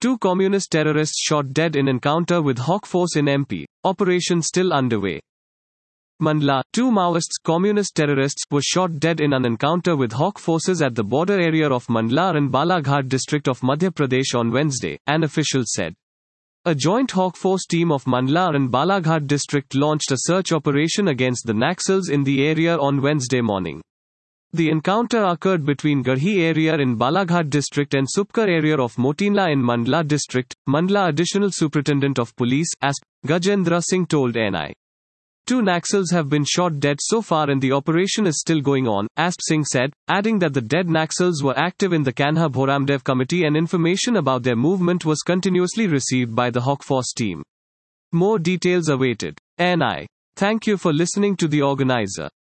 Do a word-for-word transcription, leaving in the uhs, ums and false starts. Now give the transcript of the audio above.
Two communist terrorists shot dead in encounter with Hawk Force in M P. Operation still underway. Mandla, two Maoists, communist terrorists, were shot dead in an encounter with Hawk forces at the border area of Mandla and Balaghat district of Madhya Pradesh on Wednesday, an official said. A joint Hawk Force team of Mandla and Balaghat district launched a search operation against the Naxals in the area on Wednesday morning. The encounter occurred between Garhi area in Balaghat district and Supkar area of Motinla in Mandla district, Mandla Additional Superintendent of Police, A S P, Gajendra Singh told N I. Two Naxals have been shot dead so far and the operation is still going on, A S P Singh said, adding that the dead Naxals were active in the Kanha Bhoramdev committee and information about their movement was continuously received by the Hawk Force team. More details awaited. N I. Thank you for listening to the organizer.